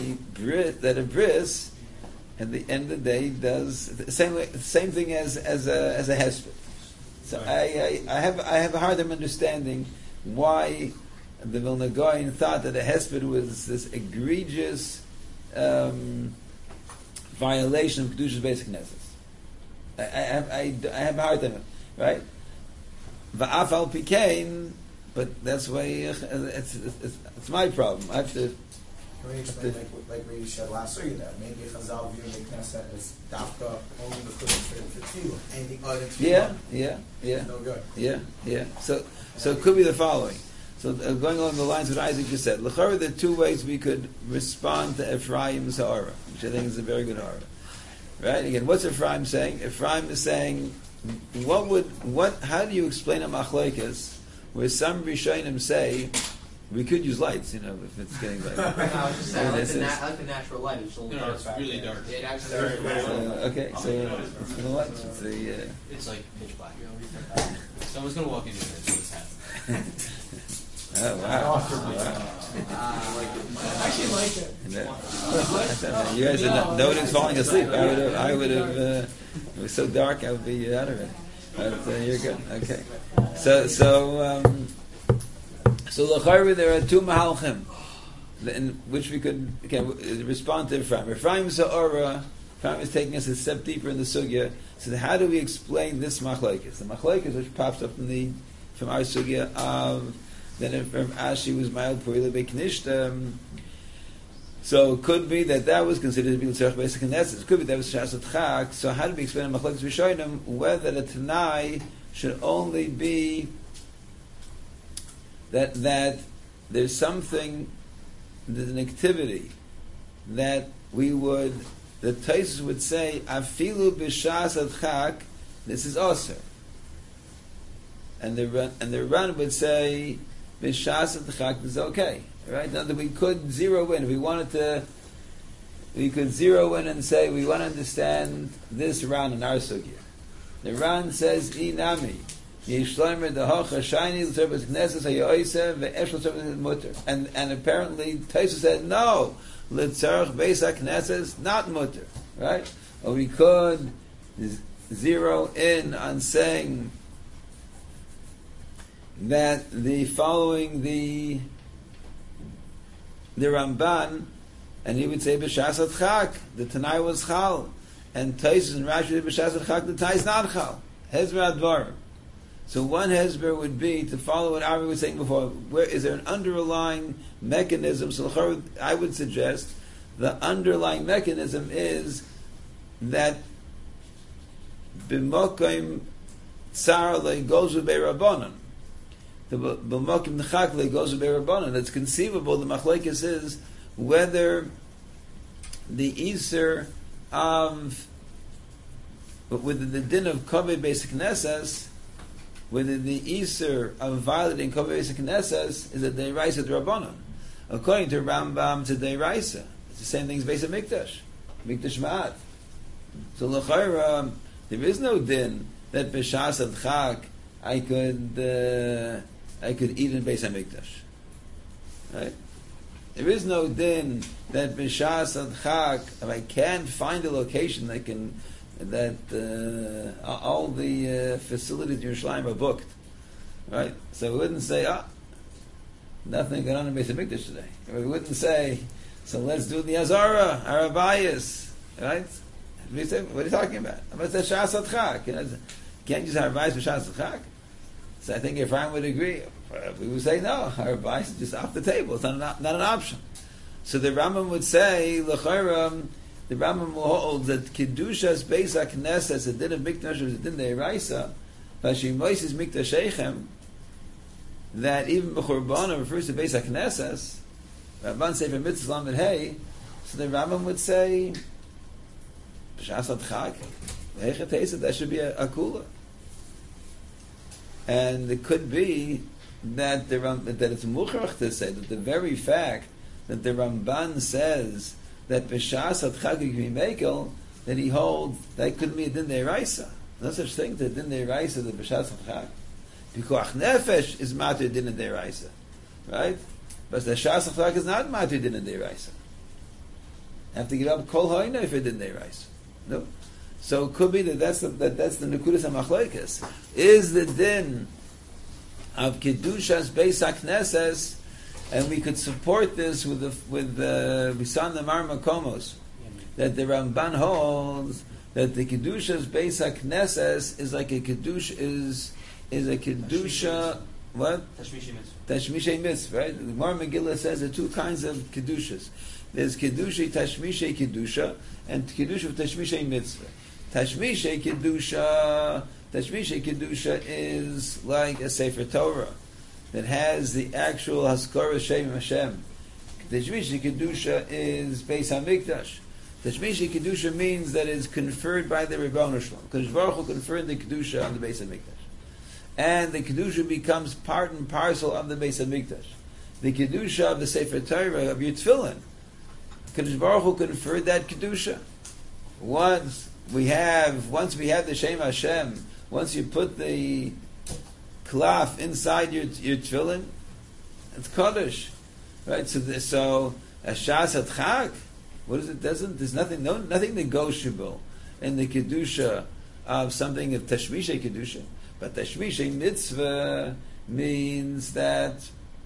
Speaker 1: bris at the end of the day does the same thing as a hesped. So I have a hard time understanding why the Vilna Gaon thought that a hesped was this egregious violation of Kedusha's basic necessities. I have a hard time, right? Va'afal pikein, but that's why it's my problem. I have to.
Speaker 7: Can we explain like we said last week that maybe Chazal view the Knesset as dafka only the for tefillah, anything other than tefillah.
Speaker 1: Yeah.
Speaker 7: No good.
Speaker 1: Yeah. So it could be the following. So going along the lines of what Isaac just said, l'chara, there are two ways we could respond to Ephraim's ha'ara, which I think is a very good ha'ara. Right? Again, what's Ephraim saying? Ephraim is saying, how do you explain a machlokes where some Rishonim say we could use lights, if it's getting light.
Speaker 2: I was just saying, I like the natural light. It's only dark.
Speaker 6: It's really dark.
Speaker 2: It actually
Speaker 1: okay, so it's the lights.
Speaker 6: It's like pitch black. Someone's going to walk in here and see what's happening.
Speaker 1: Oh, wow.
Speaker 4: I actually like it.
Speaker 1: You guys are nobody's falling asleep. I would have. It was so dark. I would be out of it. But you're good. Okay. So l'chayra there are two mahalchim, in which we could respond to Ephraim. Ephraim Sa'ora. Ephraim is taking us a step deeper in the sugya. So how do we explain this machlokes? The machlokes which pops up from our sugya of then if Ashi was mild Purila Beknishta. So it could be that was considered to be L'tzarech Beis HaKnesses. It could be that was Shas Chak. So how do we explain in Machlokes Rishonim whether the Tanai should only be that there's something, there's an activity that the Taisus would say Afilu b'Shas Chak, this is Osir, and the Ran would say B'Shas Chak is okay. Right? Now that we could zero in, if we wanted to, we could zero in and say we want to understand this Ran in our sugya. The Ran says Inami Yishloimer Dehocha Shiny L'Tzarech Knesses Hayoyse VeEsh L'Tzarech Mutter. And apparently Taisus said no, L'Tzarech Beis HaKnesses not Mutter. Right? Or we could zero in on saying that the Ramban, and he would say b'shas adchak, the Tanai was chal, and Taisus and Rashi b'shas adchak, the Tanai is not chal. Hezber advar. So one hezber would be to follow what Ari was saying before. Where is there an underlying mechanism? So I would suggest the underlying mechanism is that b'mokim tsar le'gozu be'rabanan. The b'mokim nechak le'gozu be'rabanan. It's conceivable. The machlekes is whether the iser of with the din of Kovei Beis HaKnesses, whether the iser of violating Kovei Beis HaKnesses is a deiraisa d'Rabbanan. According to Rambam, it's a deiraisa. It's the same thing as Beis HaMikdash, Mikdash Ma'at. So l'chayra, there is no din that b'shas adchak I could eat in Beis HaMikdash. Right? There is no din that b'shas adchak, if I can't find a location that all the facilities in Yerushalayim are booked, right? So we wouldn't say, nothing going on in Beis HaMikdash today. We wouldn't say, so let's do the Azara, Arabayas, right? We say, what are you talking about? I'm going to say Shas Adchak. Can't use Arabayas for Shas Adchak? So I think Ephraim would agree. We would say, no, Arabayas is just off the table. It's not an option. So the Rambam would say, L'chayram, the Rambam holds that Kedushas Beis HaKnesses, the din of Mikdash, was the din Deiraisa, Vashimois is Mikdashechem, that even B'Churbanah refers to Beis HaKnesses, Rabban Sefer Mitzvah Lamed Hey, so the Rambam would say, B'Shas Adchak, that should be a kula. And it could be that it's mukhrach to say that the very fact that the Ramban says that b'shas adchak can be mekel, that he holds that could be a din deiraisa. No such thing that din deiraisa that b'shas adchak. Pikuach nefesh is matir din deiraisa, right? But the shas adchak is not matir din deiraisa. Have to get up kol hoina if it din deiraisa. No. So it could be that's the nekudas hamachlokas. Is the din of kedushas beis haknesses, and we could support this with Bisan the Mar Makomos, that the Ramban holds that the kedushas beis haknesses is like a kedusha is a kedusha what? Tashmishay mitzvah, right? The Mar Megillah says there are two kinds of kedushas. There's kedusha tashmishay kedusha and kedusha tashmishay mitzvah. Tashmishay kedusha is like a Sefer Torah that has the actual Haskara Shem Hashem. Tashmishay kedusha is Beis HaMikdash. Tashmishay kedusha means that it's conferred by the Rebbeinu Shalom, because Baruch Hu conferred the kedusha on the Beis HaMikdash, and the kedusha becomes part and parcel of the Beis HaMikdash. The kedusha of the Sefer Torah of your tefillin, because Baruch Hu conferred that kedusha. Once we have the Shem Hashem, once you put the klaf inside your tefillin, It's Kaddish. Right? So a Shas Adchak, what is it? There's nothing negotiable in the Kedusha of something of Tashmishay Kedusha. But Tashmishay Mitzvah means that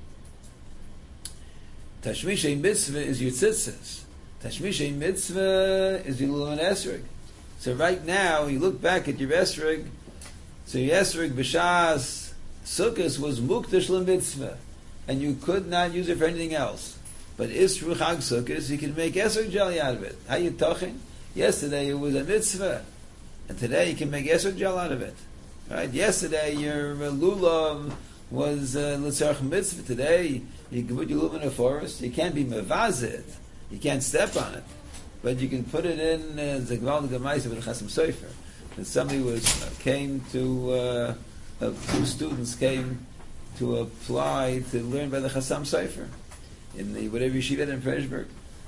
Speaker 1: Tashmishay Mitzvah is your tzitzis. Tashmishay Mitzvah is your Lulav and Esrog. So right now, you look back at your Esrog, so your Esrog B'Shas Sukkos was Mukdash L'Mitzvah, and you could not use it for anything else. But Isru Chag Sukkos, you can make Esrog jelly out of it. How you talking? Yesterday it was a mitzvah, and today you can make Esrog gel out of it. Right? Yesterday your lulav was l'tzarech mitzvah. Today you can put your lulav in a forest. You can't be mevazit. You can't step on it, but you can put it in the Gval Gemaisa with a Chasam Sofer. And somebody came to two students came to apply to learn by the Chasam Sofer in the whatever yeshiva in Preshberg.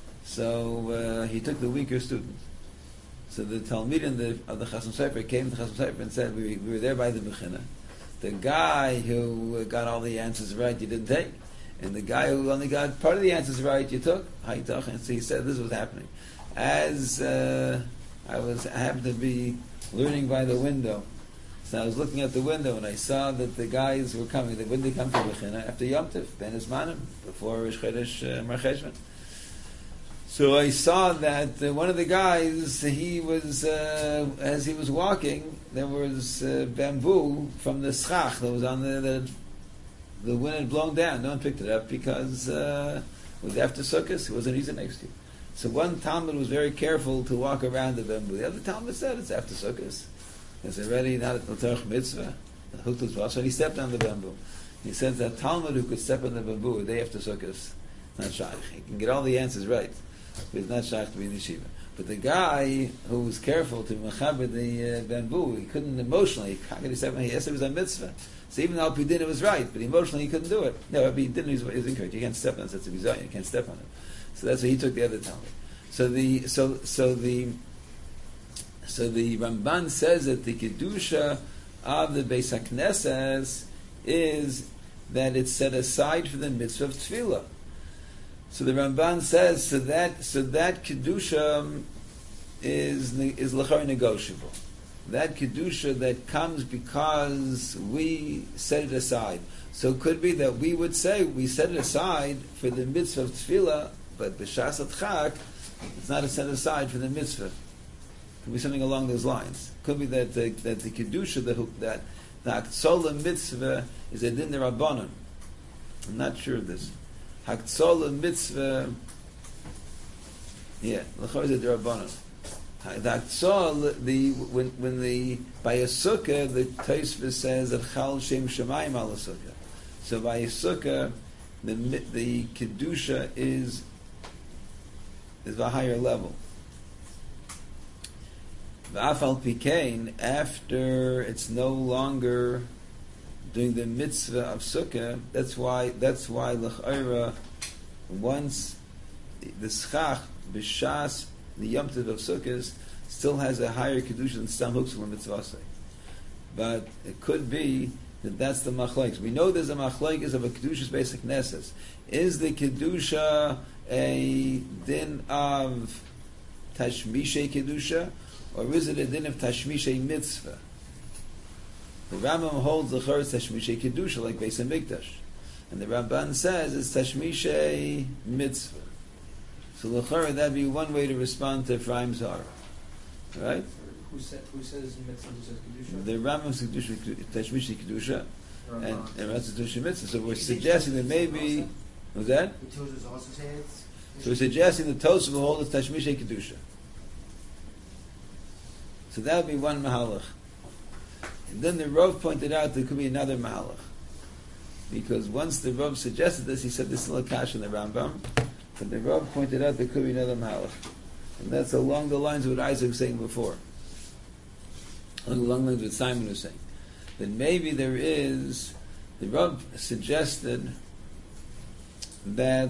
Speaker 1: So he took the weaker student. So the Talmid of the Chasam Sofer came to the Chasam Sofer and said, we were there by the Mechina. The guy who got all the answers right, you didn't take. And the guy who only got part of the answers right, you took. And so he said, this was happening. As I happened to be learning by the window. So I was looking at the window and I saw that the guys were coming. When they come to Mechina after Yom Tov, Ben Ismanim, before Rosh Chodesh Mar Cheshvan. So I saw that one of the guys, he was, as he was walking, there was bamboo from the schach that was on the wind had blown down. No one picked it up because it was after Sukkot. It wasn't easy next to you. So one Talmud was very careful to walk around the bamboo. The other Talmud said it's after Sukkot. It's already not a L'Torach Mitzvah. And he stepped on the bamboo. He says that Talmud who could step on the bamboo a day after Sukkot, not shaykh. He can get all the answers right. But it's not shaykh to be in yeshiva. But the guy who was careful to mechaber the bamboo, he couldn't emotionally. How could he say? He said it was a mitzvah. So even though he did it was right, but emotionally he couldn't do it. No, if he didn't, he was incorrect. You can't step on it. It's a bizarre. You can't step on it. So that's why he took the other Talmud. So the Ramban says that the kedusha of the Beis HaKnesses is that it's set aside for the mitzvah of tefillah. So the Ramban says so that kedusha is l'chari negotiable. That kedusha that comes because we set it aside. So it could be that we would say we set it aside for the mitzvah of tefillah, but b'shas adchak it's not a set aside for the mitzvah. It could be something along those lines. It could be that the kedusha that the Haktzola mitzvah is a din d'Rabbanan. I'm not sure of this. Haktzola mitzvah, l'chor is a d'Rabbanan. The Haktzola, when by a sukkah, the Tosfos says that chal shem shemayim ala sukkah. So by a sukkah, the kedusha is a higher level. V'afal pikein, after it's no longer doing the mitzvah of sukkah, that's why l'chayra, once the schach b'shas the Yom Tov of sukkahs still has a higher kedusha than stam huksul mitzvah. But it could be that that's the machlokes. We know there's a machlokes of a kedusha's basic nesses. Is the kedusha a din of tashmishay kedusha, or is it a din of tashmishay mitzvah? The Rambam holds the chorus tashmishay kedusha like Beis Hamikdash, and the Ramban says it's tashmishay mitzvah. So l'chara that'd be one way to respond to Ephraim Zara, right?
Speaker 2: Who says mitzvah? Who says kedusha?
Speaker 1: The Rambam says tashmishay kedusha, and Rambam says tashmishay mitzvah. So we're suggesting that maybe was that?
Speaker 8: The Tosfos also say it's.
Speaker 1: So we're suggesting the Tosfos will hold it's tashmishay kedusha. So that would be one mahalach. And then the Rav pointed out there could be another mahalach. Because once the Rav suggested this, he said this is Lakash in the Rambam. But the Rav pointed out there could be another mahalach. And that's along the lines of what Isaac was saying before. Along the lines of what Simon was saying. That maybe there is, the Rav suggested that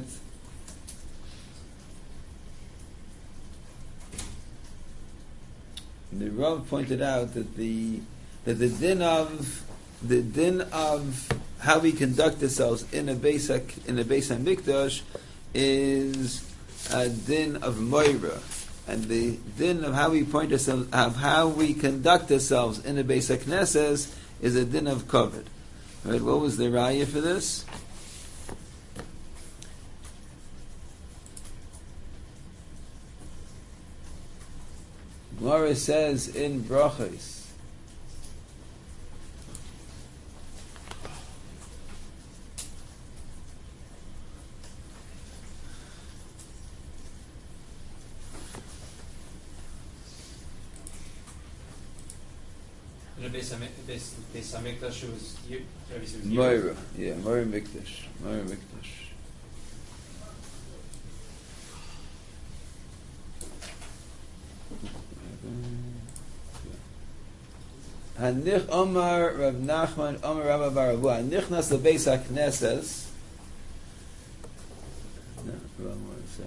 Speaker 1: the Rav pointed out that the din of how we conduct ourselves in a Beis Hamikdash is a din of Moira, and the din of how we point ourselves, of how we conduct ourselves in a Beis HaKnesses is a din of Kavod. Right? What was the raya for this? Gemara says in Brachos,
Speaker 6: In the Beis Hamikdash, it was
Speaker 1: Moira, yeah, Moira Mikdash, Moira Mikdash. Hanich Omar Rav Nachman Omar Rabba Baravu Hanichnas LeBeis HaKnesses. No, wrong one. Sorry.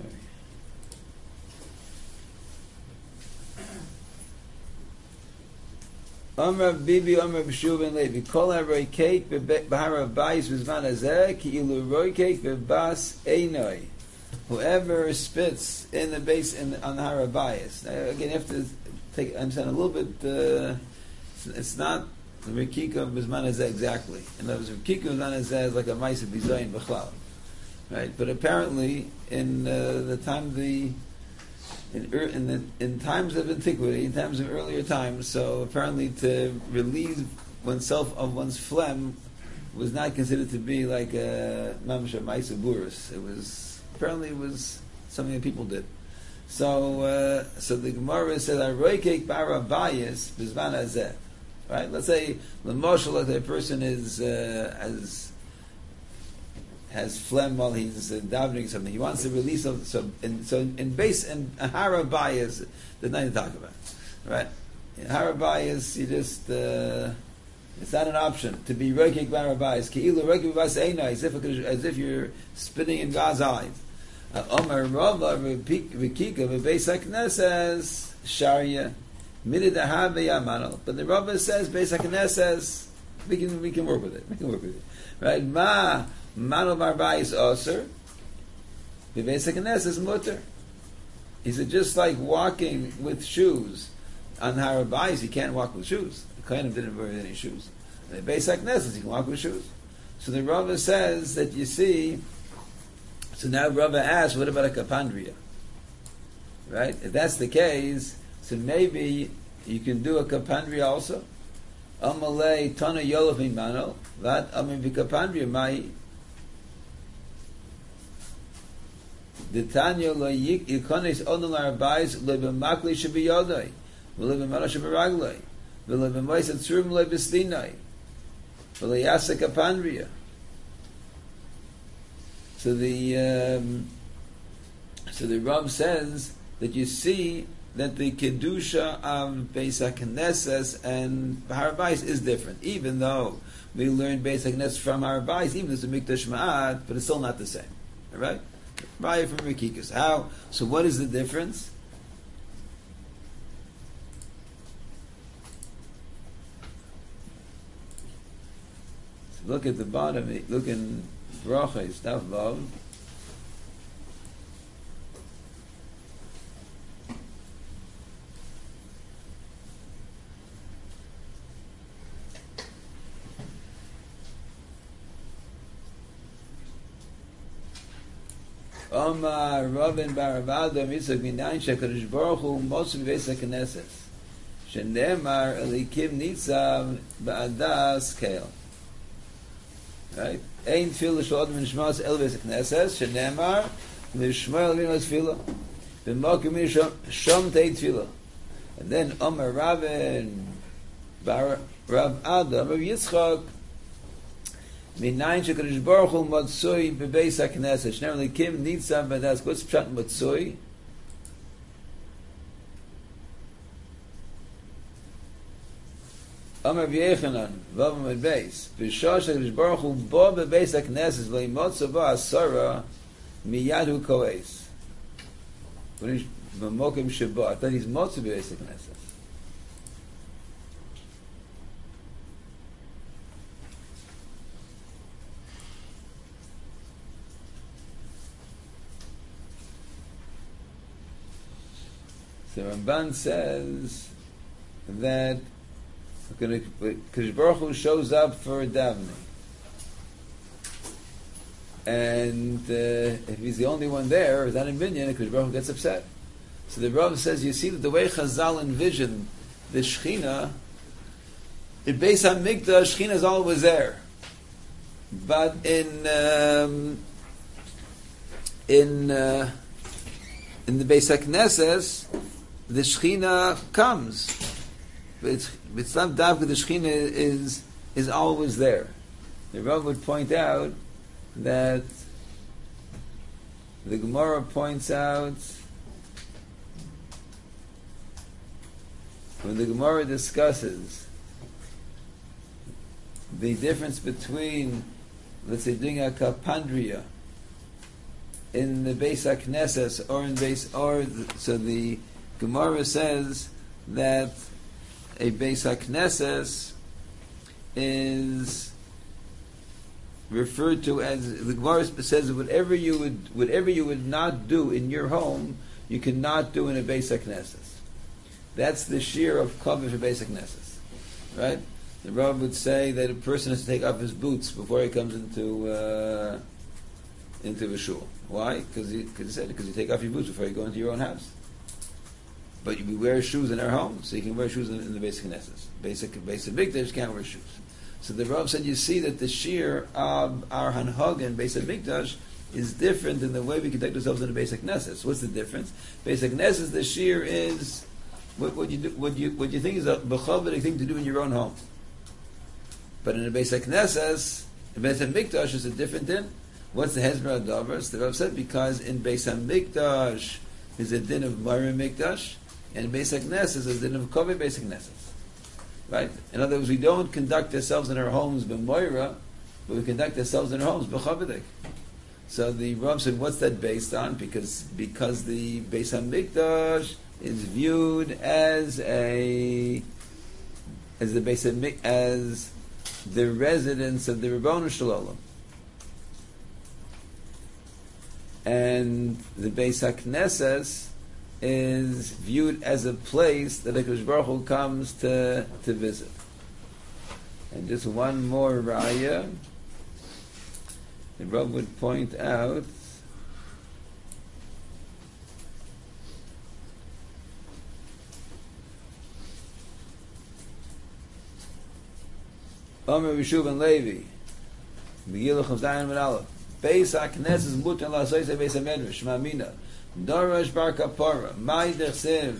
Speaker 1: Omar Bibi Omar B'Shuv Ben Levi Kol HaRoi Cake B'Har HaBayis B'Zman Hazeh Ki Ilu Roi Cake B'Bas Einoi. Whoever spits in the base on Har HaBayis. Again, you have to understand a little bit. It's not the Rikika of Bizman Hazeh exactly. In other words, Rikika of Bizman Hazeh is like a Maisa Bizayin B'Chlal. Right? But apparently, in the time in times of antiquity, in times of earlier times, so apparently to relieve oneself of one's phlegm was not considered to be like a Mamash Maisa Buris. It was something that people did. So the Gemara says, "Aroikek bar Abayis Bizman Hazeh." Right? Let's say the marshal, like a person has phlegm while he's davening something. He wants to release so in base and Har HaBayis, there's nothing to talk about, right? In Har HaBayis, you just it's not an option to be roikik bar HaBayis. Ki'ilu roikik b'bas einai, as if you're spitting in God's eyes. Omar Rava v'kika v'beis HaKnesses sharia. But the Rava says, Beis HaKnesses, we can work with it. Right? Ma mano barbais aser, Beis HaKnesses mutter. He said, just like walking with shoes on Har HaBayis, you can't walk with shoes. The Kohanim didn't wear any shoes. In Beis HaKnesses, you can walk with shoes. So the Rava says that you see. So now Rava asks, what about a kapandria? Right? If that's the case. So maybe you can do a kapandria also. Amalei tana yolav imano that amin vikapandria mai. The Tanya lo yikonis odol arbais lo b'makli shabiyodai v'lo b'mano shabiraglai v'lo b'mois atzurim lo b'stinai v'lo yasa kapandria. So the Rav says that you see that the Kedusha of Beis HaKnesses and Har HaBayis is different. Even though we learn Beis HaKnesses from Har HaBayis, even though it's a Mikdash Ma'at, but it's still not the same. Alright? Raya from Rikikas. How? So what is the difference? So look at the bottom, look in Bracha, Stav Vav. Omar Rabin Baravado Mitzvah Minayin Shekadosh Baruch Hu Moshe Beis HaKnesses Shenemar Elikim Nitzav Ba'adas Keil. Right? Ein Tefillah Shel Adam Nishmas El Beis HaKnesses Shenemar Lishma Elvino Tefillah B'Mokim Shom Tei Tefillah. And then Omar Rabin Rav Adam Rav Yitzchak Minayin shekadosh baruch hu matzui bebeis haknesses. Shneimar likim nitzav b'adas. What's pshat matzui? Amar v'yechanan vav amad beis. B'shah shekadosh baruch hu bo bebeis haknesses v'imotzav asara miyad hu koes. V'mokim sheba. I thought he's motzav bebeis haknesses. So Ramban says that Kadosh Baruch Hu shows up for davening, and if he's the only one there, is not in Binyan, Kadosh Baruch Hu gets upset. So the Rav says, you see that the way Chazal envisioned the Shechina, in Beis HaMikdash, Shechina is always there, but in the Beis HaKnesses, the Shechina comes. But it's not davka, the Shechina is always there. The Rav would point out that the Gemara points out, when the Gemara discusses the difference between, let's say, doing a kapandria in the Beis HaKnesses so the Gemara says that a Beis HaKnesses is referred to as, the Gemara says that whatever you would not do in your home, you cannot do in a Beis HaKnesses. That's the shear of kavod for Beis HaKnesses, right? The Rav would say that a person has to take off his boots before he comes into a shul. Why? Because you take off your boots before you go into your own house. But we wear shoes in our home, so you can wear shoes in the Beis HaKnesses. Basic Mikdash can't wear shoes. So the Rav said, you see that the shear of our Hanhag and Beis HaMikdash is different in the way we conduct ourselves in the Beis HaKnesses. What's the difference? Beis HaKnesses, the shear is what you think is a b'chavdik thing to do in your own home. But in the Beis HaKnesses, the Beis HaMikdash is a different din. What's the Hezbollah Davos? The Rav said, because in Beis HaMikdash is a din of Moira Mikdash, and Beis HaKnesses is a din of Kavod Beis HaKnesses. Right? In other words, we don't conduct ourselves in our homes b'Moira, but we conduct ourselves in our homes b'chavdik. So the Rav said, what's that based on? Because the Beis HaMikdash is viewed as the residence of the Ribono Shel Olam, and the Beis HaKnesses is viewed as a place that HaKadosh Baruch Hu comes to visit. And just one more raya, the Rav would point out Omer Rishuv and Levi, Megillah of Zion and Aleph, Beis HaKnesses mutar la'asos Beis HaMedrash, Ma'amina, Darash Bar Kapara, Ma'idech Siv,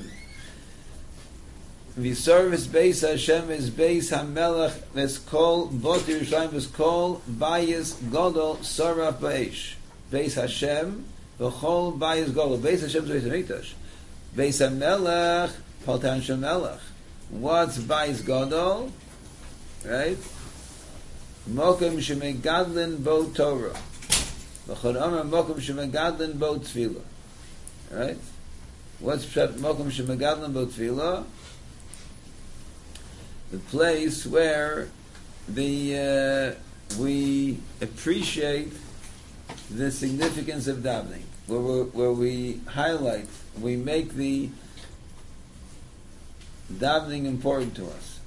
Speaker 1: V'service Beis Hashem is Beis HaMelech, V'skol, Bot Yerushalayim, V'skol, Bayis Godol, Saraf Ba'esh, Beis Hashem, V'chol Bayis Godol, Beis Hashem is Beis HaMikdash, Beis HaMelech, Paltan Shem Melech. What's Bayis Godol? Right? Mokum shemegadlin bo Torah. V'chod Omer mokum shemegadlin bo Tefillah. Right? What's mokum shemegadlin bo Tefillah? The place where we appreciate the significance of davening, where we highlight, we make the davening important to us.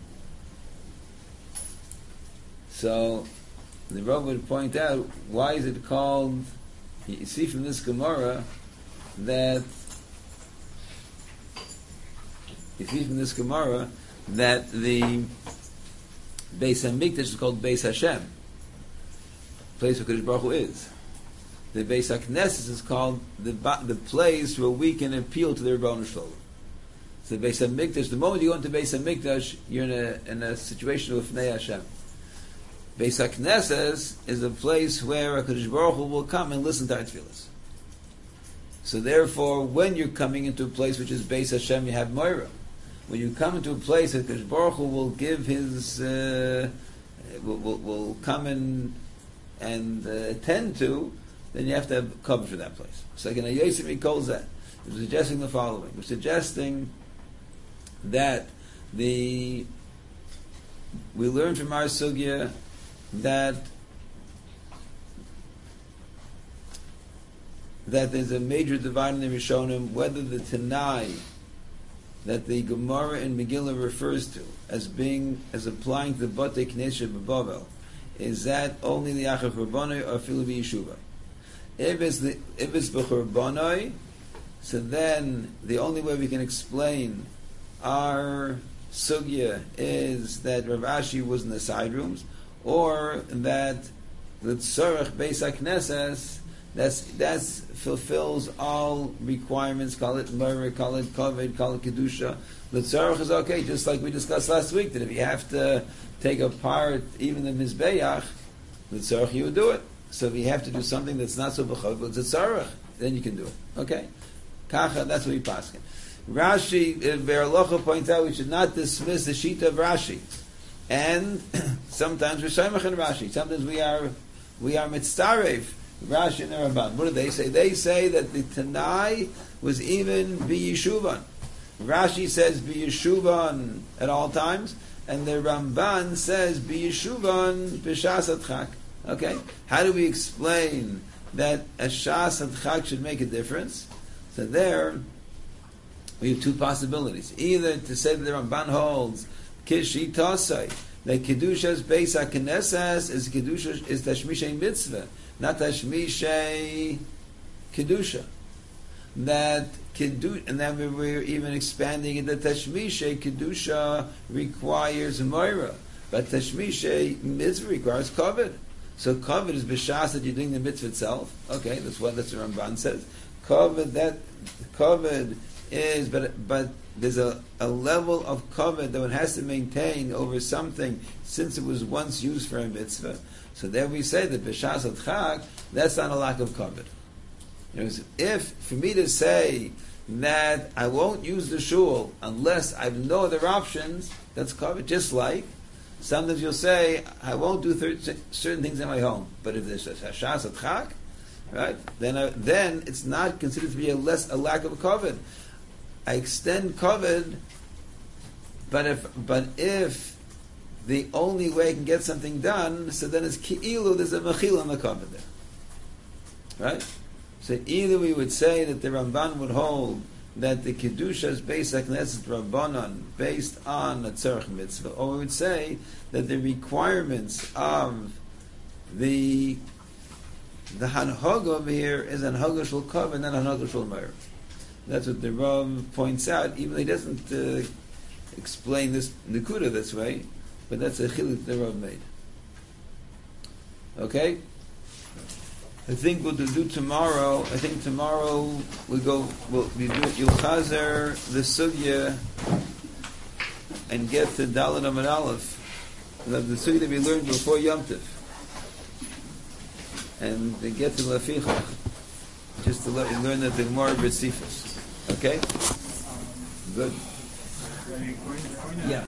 Speaker 1: So the Rav would point out, why is it called? You see from this Gemara that the Beis HaMikdash is called Beis Hashem, place where Kadosh Baruch Hu is. The Beis HaKnesses is called the place where we can appeal to the Ribono Shel Olam. So the Beis HaMikdash, the moment you go into Beis HaMikdash, you're in a situation of Fnei Hashem. Beis HaKnesses is a place where HaKadosh Baruch Hu will come and listen to our tefillas. So therefore, when you're coming into a place which is Beis Hashem, you have Moira. When you come into a place that HaKadosh Baruch Hu will give his, will come and attend to, then you have to have cover for that place. So again, Yosef calls that. We're suggesting the following. We're suggesting that we learn from our sugya that there's a major divide in the Rishonim whether the Tanai that the Gemara in Megillah refers to as applying to the Batei Knesset b'Bavel, is that only the Achar Churbanoi or Filu B'Yeshuva? If it's B'Churbanoi, so then the only way we can explain our sugya is that Rav Ashi was in the side rooms, or that the Tzorech Beis HaKnesses that's fulfills all requirements. Call it Murray, call it Kavod, call it Kedusha. The Tzorech is okay, just like we discussed last week, that if you have to take apart even the Mizbeach, the Tzorech, you would do it. So if you have to do something that's not so b'chov, it's a Tzorech, then you can do it. Okay? Kacha, that's what we pass. Rashi, Beralocha points out we should not dismiss the Shita of Rashi. And sometimes we're Shemach and Rashi. Sometimes we are Mitztarev, Rashi and the Ramban. What do they say? They say that the Tanai was even B'Yeshuvan. Rashi says B'Yeshuvan at all times, and the Ramban says B'Yeshuvan B'Shas Adchak. Okay? How do we explain that a Shas Adchak should make a difference? So there, we have two possibilities. Either to say that the Ramban holds Kishi Tosai, that Kedusha's Beis HaKnesses is Kedusha is Tashmishay Mitzvah, not Tashmishay Kedusha. That Kedusha, and then we're even expanding it that Tashmishay Kedusha requires Moira, but Tashmishay Mitzvah requires Kavod. So Kavod is B'Shas that you're doing the mitzvah itself. Okay, that's what the Ramban says. Kavod is, but there's a level of kavod that one has to maintain over something since it was once used for a mitzvah. So there we say that b'shas adchak, that's not a lack of kavod. If for me to say that I won't use the shul unless I have no other options, that's kavod. Just like sometimes you'll say I won't do certain things in my home, but if there's a b'shas adchak, right, then it's not considered to be a lack of kavod. I extend kavod, but if the only way I can get something done, so then it's ki'ilu, there's a mechil on the kavod there, right? So either we would say that the Ramban would hold that the kedusha is based on Knesset Rabbanon, based on a tzarech mitzvah, or we would say that the requirements of the hanhag over here is an hanhag shel kavod and not an hanhag shel meir. That's what the Rav points out, even though he doesn't explain this Nekuda this way, but that's a chiluk the Rav made. Okay? I think we'll do tomorrow. I think tomorrow we do Yulchazer the Sugya and get to Dalet Amud Aleph. The Sugya that we learned before Yom Tov. And they get to Lafichach. Just to learn that the Gemara B'Sifos. Okay? Good. Yeah.